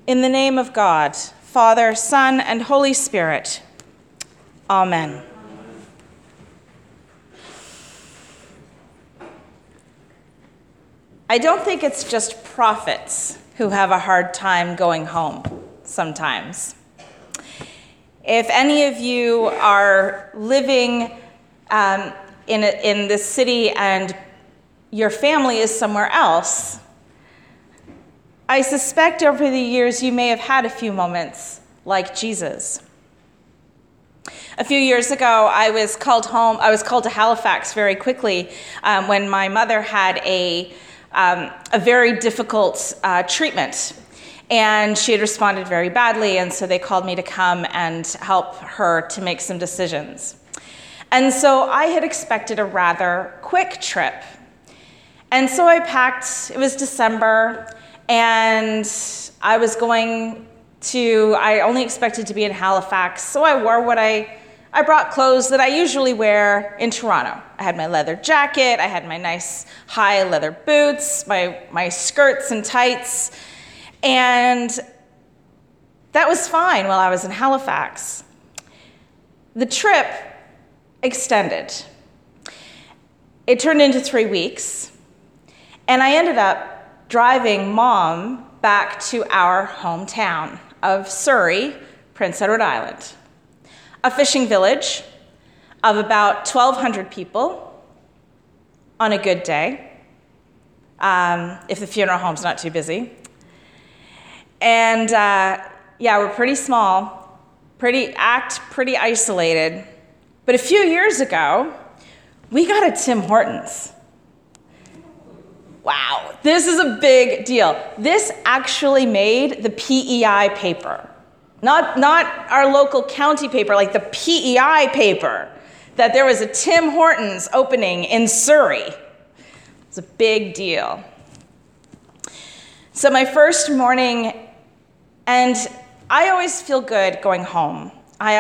In the name of God, Father, Son, and Holy Spirit. Amen. I don't think it's just prophets who have a hard time going home sometimes. If any of you are living in this city and your family is somewhere else, I suspect over the years you may have had a few moments like Jesus. A few years ago, I was called to Halifax very quickly when my mother had a very difficult treatment, and she had responded very badly, and so they called me to come and help her to make some decisions. And so I had expected a rather quick trip. And so I packed. It was December, and I only expected to be in Halifax, so I wore I brought clothes that I usually wear in Toronto. I had my leather jacket, I had my nice high leather boots, my skirts and tights, and that was fine while I was in Halifax. The trip extended. It turned into 3 weeks, and I ended up driving Mom back to our hometown of Surrey, Prince Edward Island, a fishing village of about 1,200 people on a good day, if the funeral home's not too busy. And we're pretty small, pretty isolated. But a few years ago, we got a Tim Hortons. Wow, this is a big deal. This actually made the PEI paper. Not our local county paper, like the PEI paper, that there was a Tim Hortons opening in Surrey. It's a big deal. So my first morning, and I always feel good going home.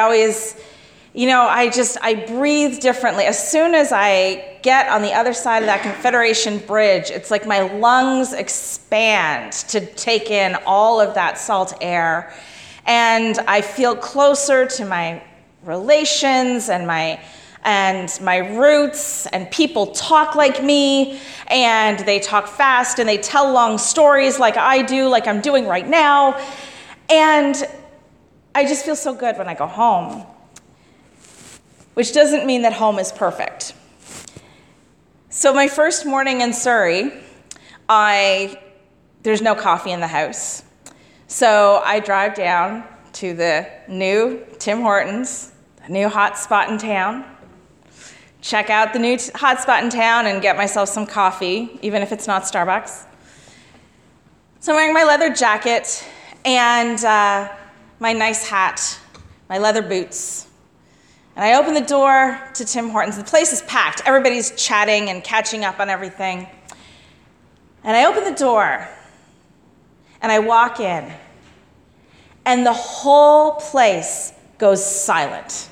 I breathe differently. As soon as I get on the other side of that Confederation Bridge, it's like my lungs expand to take in all of that salt air. And I feel closer to my relations and my roots, and people talk like me, and they talk fast, and they tell long stories like I do, like I'm doing right now. And I just feel so good when I go home. Which doesn't mean that home is perfect. So my first morning in Surrey, there's no coffee in the house. So I drive down to the new Tim Hortons, the new hot spot in town, check out the new hot spot in town and get myself some coffee, even if it's not Starbucks. So I'm wearing my leather jacket and my nice hat, my leather boots. And I open the door to Tim Hortons. The place is packed. Everybody's chatting and catching up on everything. And I open the door, and I walk in, and the whole place goes silent.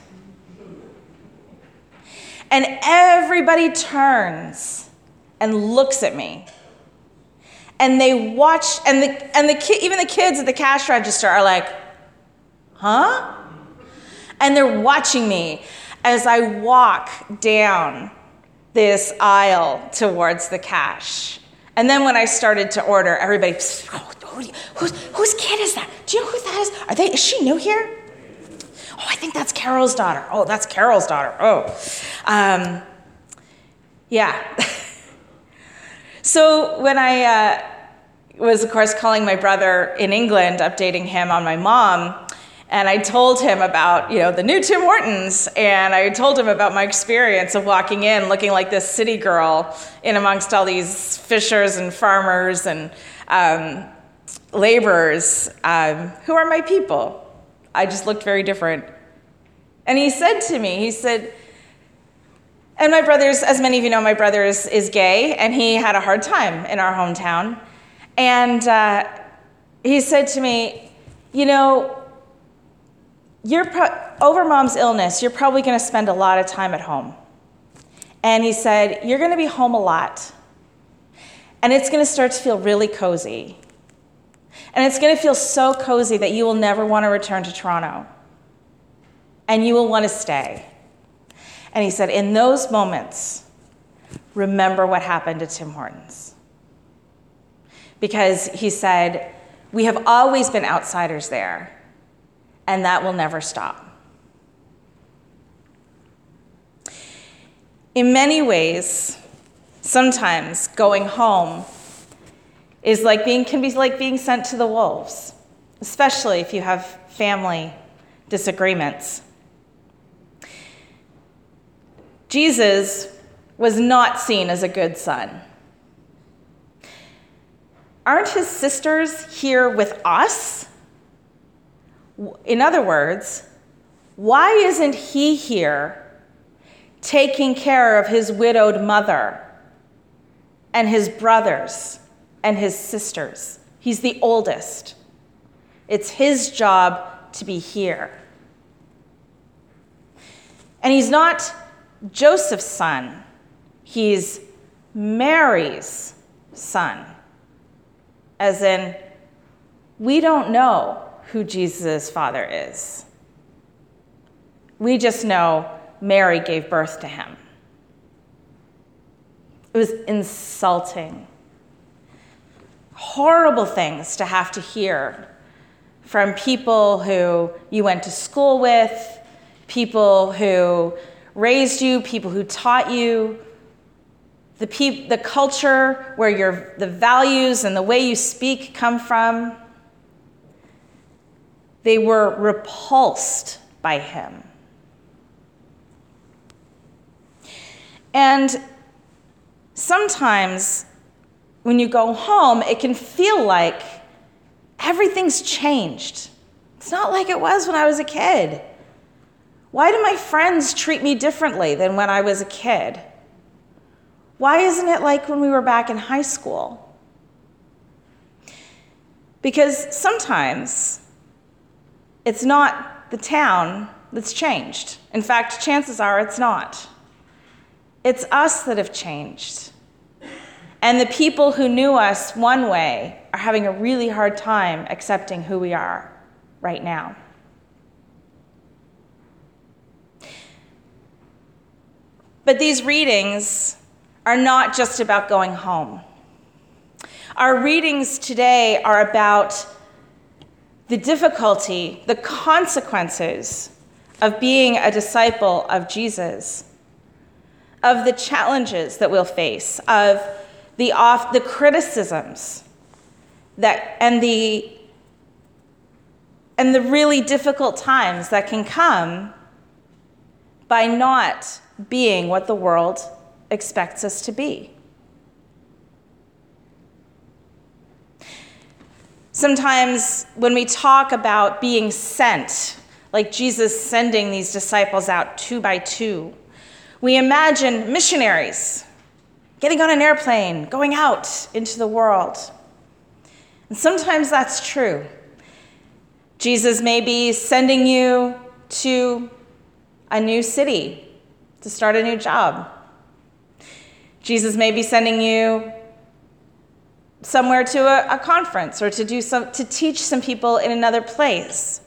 And everybody turns and looks at me. And they watch, and even the kids at the cash register are like, huh? And they're watching me as I walk down this aisle towards the cash. And then when I started to order, everybody, whose kid is that? Do you know who that is? Is she new here? Oh, I think that's Carol's daughter. Oh, that's Carol's daughter. Oh, yeah. So when I was, of course, calling my brother in England, updating him on my mom, and I told him about, the new Tim Hortons, and I told him about my experience of walking in looking like this city girl in amongst all these fishers and farmers and laborers who are my people. I just looked very different. And he said to me, and my brother's, as many of you know, my brother is gay, and he had a hard time in our hometown. And he said to me, over Mom's illness, you're probably going to spend a lot of time at home. And he said, you're going to be home a lot. And it's going to start to feel really cozy. And it's going to feel so cozy that you will never want to return to Toronto. And you will want to stay. And he said, in those moments, remember what happened to Tim Hortons. Because he said, we have always been outsiders there, and that will never stop. In many ways, sometimes going home can be like being sent to the wolves, especially if you have family disagreements. Jesus was not seen as a good son. Aren't his sisters here with us? In other words, why isn't he here taking care of his widowed mother and his brothers and his sisters? He's the oldest. It's his job to be here. And he's not Joseph's son. He's Mary's son. As in, we don't know who Jesus' father is. We just know Mary gave birth to him. It was insulting. Horrible things to have to hear from people who you went to school with, people who raised you, people who taught you, the culture where the values and the way you speak come from. They were repulsed by him. And sometimes when you go home, it can feel like everything's changed. It's not like it was when I was a kid. Why do my friends treat me differently than when I was a kid? Why isn't it like when we were back in high school? Because sometimes it's not the town that's changed. In fact, chances are it's not. It's us that have changed. And the people who knew us one way are having a really hard time accepting who we are right now. But these readings are not just about going home. Our readings today are about the difficulty, the consequences of being a disciple of Jesus, of the challenges that we'll face, of the criticisms and the really difficult times that can come by not being what the world expects us to be. Sometimes when we talk about being sent, like Jesus sending these disciples out 2 by 2, we imagine missionaries getting on an airplane, going out into the world. And sometimes that's true. Jesus may be sending you to a new city to start a new job. Jesus may be sending you somewhere to a conference or to teach some people in another place.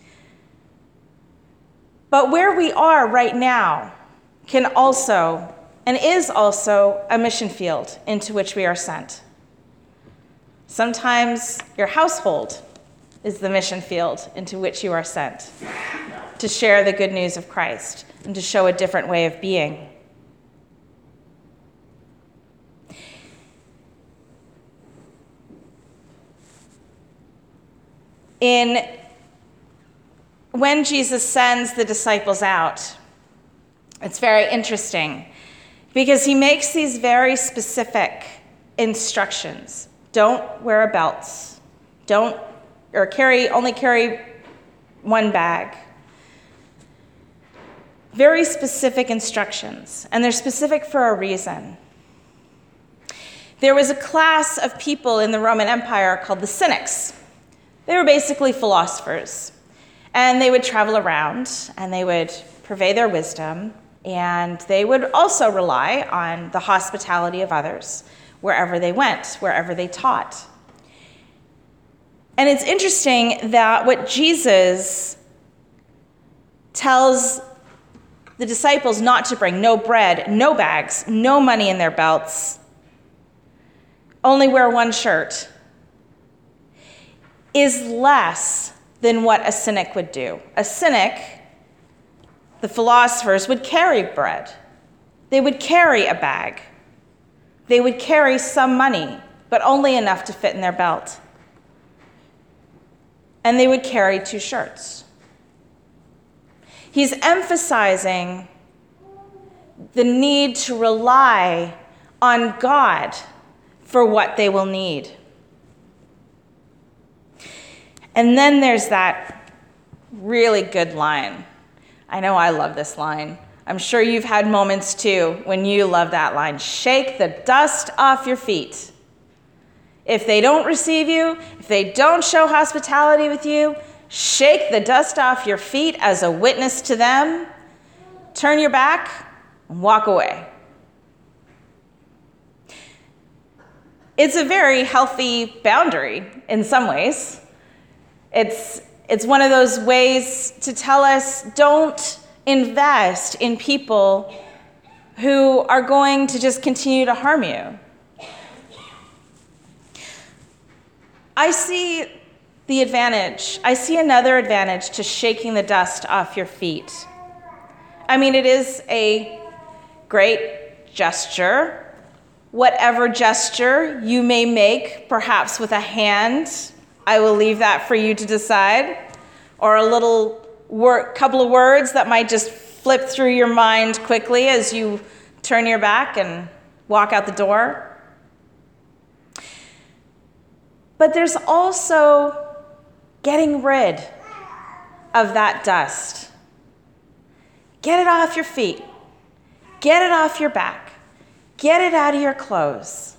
But where we are right now can also and is also a mission field into which we are sent. Sometimes your household is the mission field into which you are sent to share the good news of Christ and to show a different way of being. When Jesus sends the disciples out, it's very interesting because he makes these very specific instructions. Don't wear a belt. Only carry one bag. Very specific instructions, and they're specific for a reason. There was a class of people in the Roman Empire called the Cynics. They were basically philosophers, and they would travel around, and they would purvey their wisdom, and they would also rely on the hospitality of others wherever they went, wherever they taught. And it's interesting that what Jesus tells the disciples not to bring, no bread, no bags, no money in their belts, only wear one shirt, is less than what a cynic would do. A cynic, the philosophers, would carry bread. They would carry a bag. They would carry some money, but only enough to fit in their belt. And they would carry 2 shirts. He's emphasizing the need to rely on God for what they will need. And then there's that really good line. I know I love this line. I'm sure you've had moments too when you love that line. Shake the dust off your feet. If they don't receive you, if they don't show hospitality with you, shake the dust off your feet as a witness to them. Turn your back and walk away. It's a very healthy boundary in some ways. It's one of those ways to tell us don't invest in people who are going to just continue to harm you. I see the advantage. I see another advantage to shaking the dust off your feet. I mean, it is a great gesture. Whatever gesture you may make, perhaps with a hand, I will leave that for you to decide, or a little couple of words that might just flip through your mind quickly as you turn your back and walk out the door. But there's also getting rid of that dust. Get it off your feet. Get it off your back. Get it out of your clothes.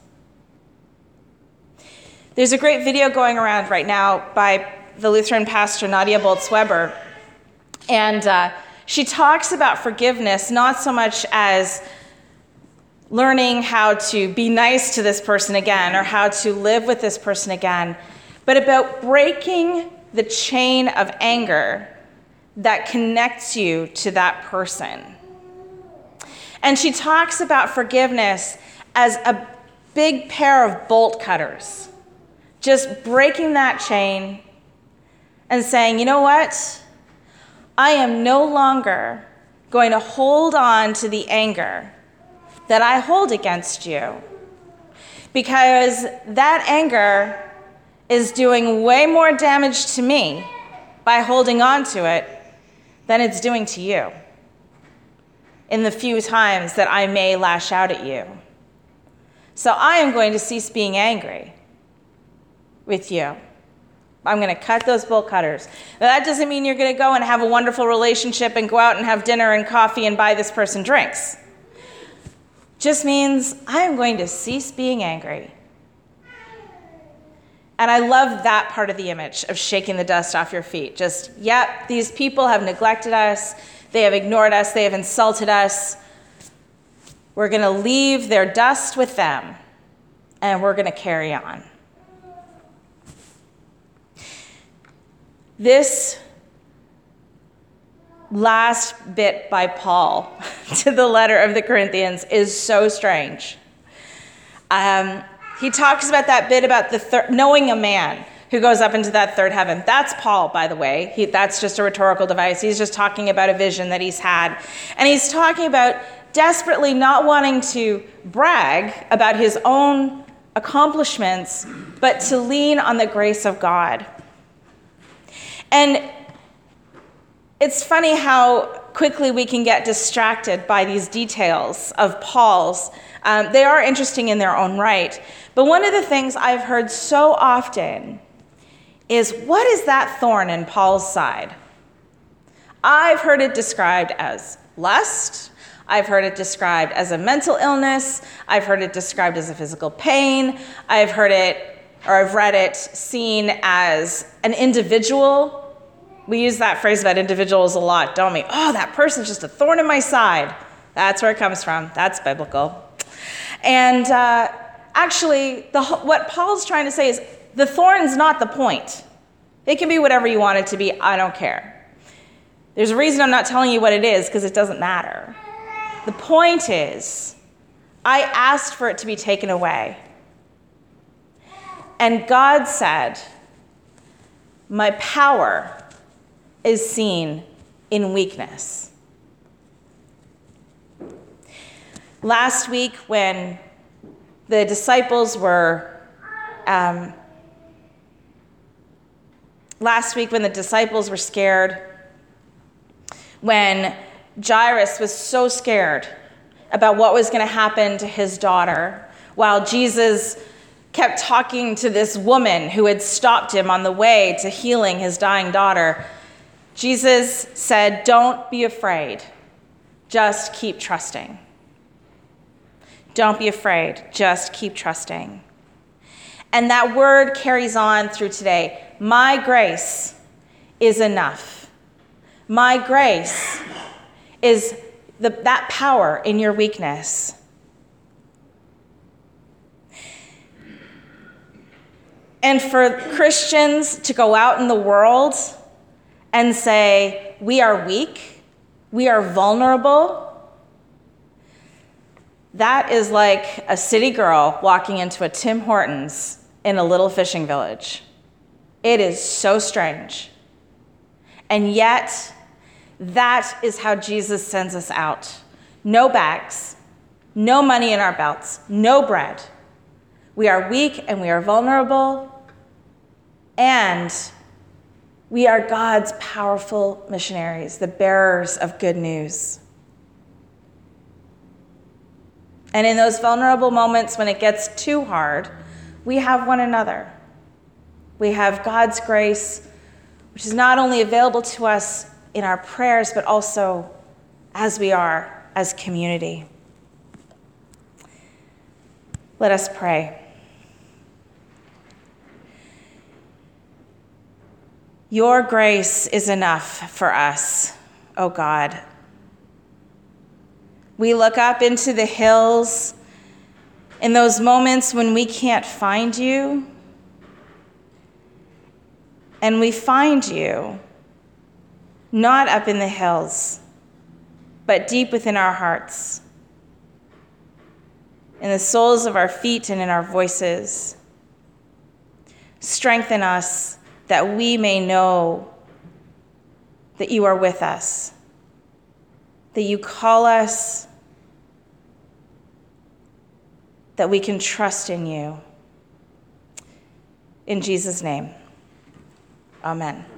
There's a great video going around right now by the Lutheran pastor Nadia Bolz-Weber, and she talks about forgiveness not so much as learning how to be nice to this person again or how to live with this person again, but about breaking the chain of anger that connects you to that person. And she talks about forgiveness as a big pair of bolt cutters, just breaking that chain and saying, you know what? I am no longer going to hold on to the anger that I hold against you, because that anger is doing way more damage to me by holding on to it than it's doing to you in the few times that I may lash out at you. So I am going to cease being angry with you. I'm going to cut those bolt cutters. Now, that doesn't mean you're going to go and have a wonderful relationship and go out and have dinner and coffee and buy this person drinks. Just means I am going to cease being angry. And I love that part of the image of shaking the dust off your feet. Just, yep, these people have neglected us. They have ignored us. They have insulted us. We're going to leave their dust with them, and we're going to carry on. This last bit by Paul to the letter of the Corinthians is so strange. He talks about that bit about knowing a man who goes up into that third heaven. That's Paul, by the way. That's just a rhetorical device. He's just talking about a vision that he's had. And he's talking about desperately not wanting to brag about his own accomplishments, but to lean on the grace of God. And it's funny how quickly we can get distracted by these details of Paul's. They are interesting in their own right. But one of the things I've heard so often is, what is that thorn in Paul's side? I've heard it described as lust. I've heard it described as a mental illness. I've heard it described as a physical pain. I've read it seen as an individual. We use that phrase about individuals a lot, don't we? Oh, that person's just a thorn in my side. That's where it comes from. That's biblical. And actually, what Paul's trying to say is the thorn's not the point. It can be whatever you want it to be. I don't care. There's a reason I'm not telling you what it is, because it doesn't matter. The point is, I asked for it to be taken away. And God said, my power is seen in weakness. Last week when the disciples were scared, when Jairus was so scared about what was going to happen to his daughter, while Jesus kept talking to this woman who had stopped him on the way to healing his dying daughter, Jesus said, don't be afraid, just keep trusting. Don't be afraid, just keep trusting. And that word carries on through today. My grace is enough. My grace is that power in your weakness. And for Christians to go out in the world and say, we are weak, we are vulnerable, that is like a city girl walking into a Tim Hortons in a little fishing village. It is so strange. And yet, that is how Jesus sends us out. No bags, no money in our belts, no bread. We are weak and we are vulnerable, and we are God's powerful missionaries, the bearers of good news. And in those vulnerable moments when it gets too hard, we have one another. We have God's grace, which is not only available to us in our prayers, but also as we are as community. Let us pray. Your grace is enough for us, O God. We look up into the hills in those moments when we can't find you, and we find you not up in the hills, but deep within our hearts, in the soles of our feet and in our voices. Strengthen us that we may know that you are with us, that you call us, that we can trust in you. In Jesus' name, amen.